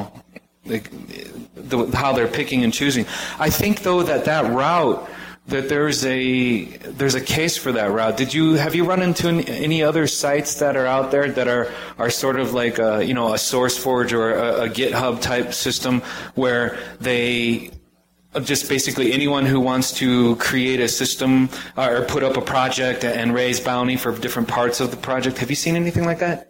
how they're picking and choosing. I think, though, that route, that there's a case for that route. Have you run into any other sites that are out there that are sort of like a SourceForge or a GitHub type system where they just basically anyone who wants to create a system or put up a project and raise bounty for different parts of the project? Have you seen anything like that?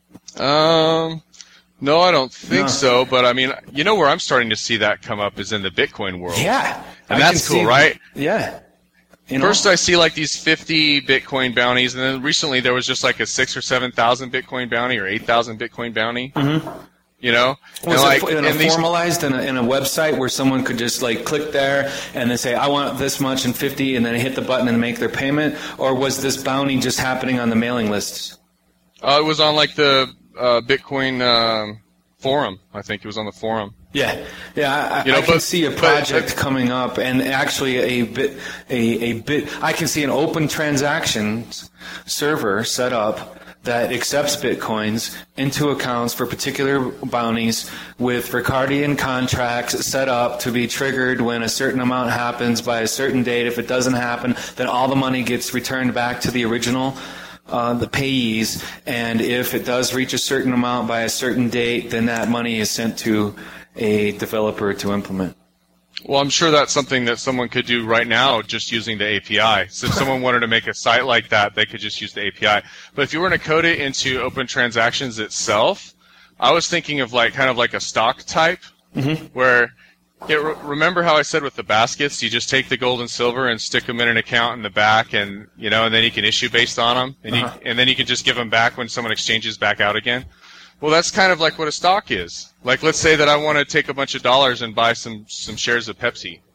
No, I don't think so. But I mean, where I'm starting to see that come up is in the Bitcoin world. Yeah. And that's cool, right? Yeah. First, I see like these 50 Bitcoin bounties, and then recently there was just like a 6,000 or 7,000 Bitcoin bounty or 8,000 Bitcoin bounty. Mm-hmm. Was it formalized in a website where someone could just click there and then say, I want this much and 50, and then hit the button and make their payment? Or was this bounty just happening on the mailing lists? It was on the Bitcoin forum. I think it was on the forum. Yeah. I can see a project coming up, and actually a bit. I can see an open transactions server set up that accepts Bitcoins into accounts for particular bounties with Ricardian contracts set up to be triggered when a certain amount happens by a certain date. If it doesn't happen, then all the money gets returned back to the original the payees, and if it does reach a certain amount by a certain date, then that money is sent to a developer to implement. Well, I'm sure that's something that someone could do right now just using the API. So if someone wanted to make a site like that, they could just use the API. But if you were to code it into Open Transactions itself, I was thinking of kind of like a stock type, where remember how I said with the baskets, you just take the gold and silver and stick them in an account in the back, and and then you can issue based on them, and then you can just give them back when someone exchanges back out again. Well, that's kind of like what a stock is. Let's say that I want to take a bunch of dollars and buy some shares of Pepsi.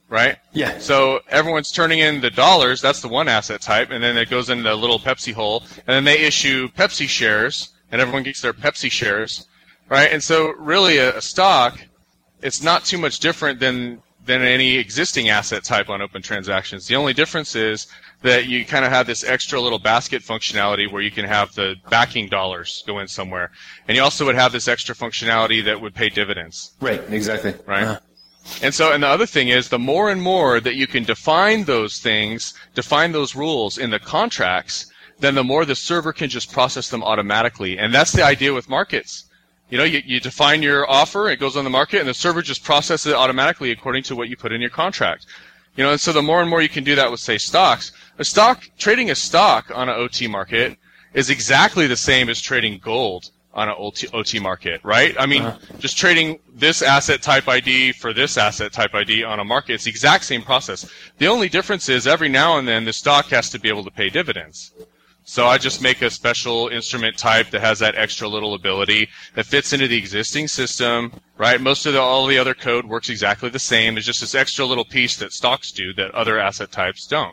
right? Yeah. So everyone's turning in the dollars. That's the one asset type, and then it goes into the little Pepsi hole, and then they issue Pepsi shares, and everyone gets their Pepsi shares, right? And so really a stock, it's not too much different than any existing asset type on open transactions. The only difference is that you kind of have this extra little basket functionality where you can have the backing dollars go in somewhere. And you also would have this extra functionality that would pay dividends. Right, exactly. Right? Uh-huh. And the other thing is, the more and more that you can define those things, define those rules in the contracts, then the more the server can just process them automatically. And that's the idea with markets. You know, you define your offer, it goes on the market, and the server just processes it automatically according to what you put in your contract. You know, and so the more and more you can do that with, say, stocks. Trading a stock on an OT market is exactly the same as trading gold on an OT market, right? I mean, just trading this asset type ID for this asset type ID on a market, it's the exact same process. The only difference is every now and then the stock has to be able to pay dividends. So I just make a special instrument type that has that extra little ability that fits into the existing system, right? All the other code works exactly the same. There's just this extra little piece that stocks do that other asset types don't.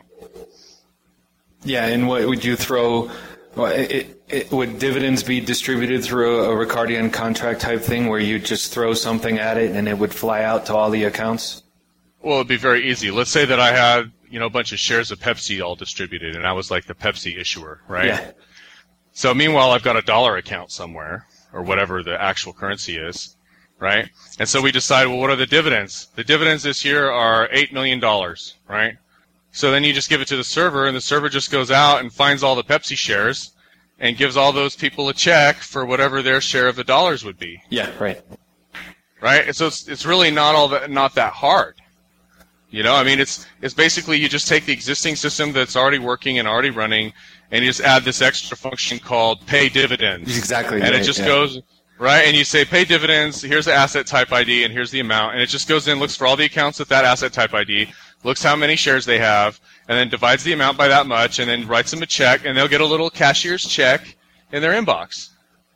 Yeah, and what would you throw? Would dividends be distributed through a Ricardian contract type thing where you just throw something at it and it would fly out to all the accounts? Well, it'd be very easy. Let's say that I had, a bunch of shares of Pepsi all distributed, and I was like the Pepsi issuer, right? Yeah. So meanwhile, I've got a dollar account somewhere, or whatever the actual currency is, right? And so we decide, well, what are the dividends? The dividends this year are $8 million, right? So then you just give it to the server, and the server just goes out and finds all the Pepsi shares and gives all those people a check for whatever their share of the dollars would be. Yeah, right. Right? And so it's really not that hard. It's basically you just take the existing system that's already working and already running, and you just add this extra function called pay dividends. Exactly. And right, it just goes, right? And you say pay dividends, here's the asset type ID, and here's the amount. And it just goes in, looks for all the accounts with that asset type ID, looks how many shares they have, and then divides the amount by that much, and then writes them a check, and they'll get a little cashier's check in their inbox.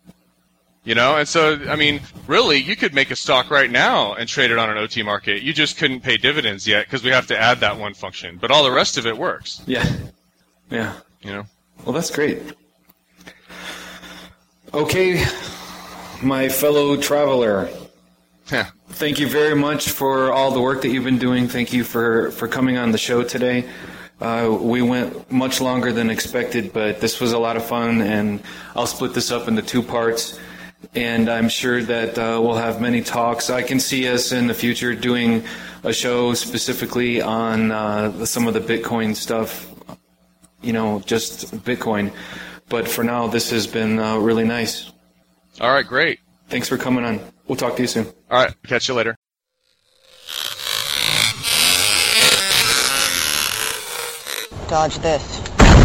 And so, really, you could make a stock right now and trade it on an OT market. You just couldn't pay dividends yet because we have to add that one function. But all the rest of it works. Yeah. Yeah. Well, that's great. Okay, my fellow traveler. Yeah. Thank you very much for all the work that you've been doing. Thank you for coming on the show today. We went much longer than expected, but this was a lot of fun, and I'll split this up into 2 parts. And I'm sure that we'll have many talks. I can see us in the future doing a show specifically on some of the Bitcoin stuff, just Bitcoin. But for now, this has been really nice. All right, great. Thanks for coming on. We'll talk to you soon. All right, catch you later. Dodge this.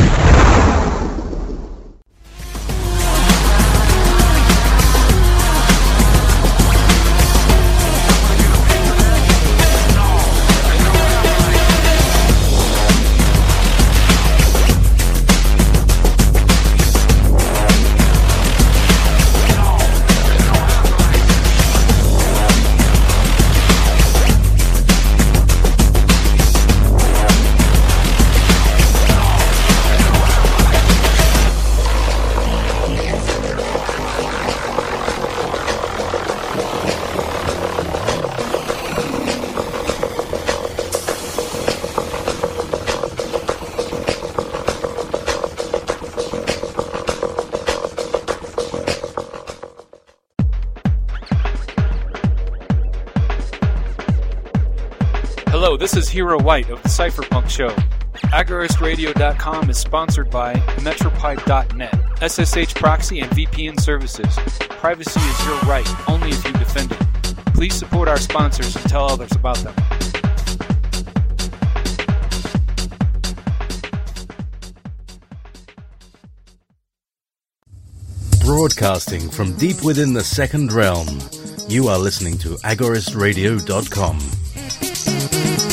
Hello, this is Hero White of the Cypherpunk Show. AgoristRadio.com is sponsored by Metropipe.net, SSH proxy and VPN services. Privacy is your right, only if you defend it. Please support our sponsors and tell others about them. Broadcasting from deep within the second realm, you are listening to AgoristRadio.com.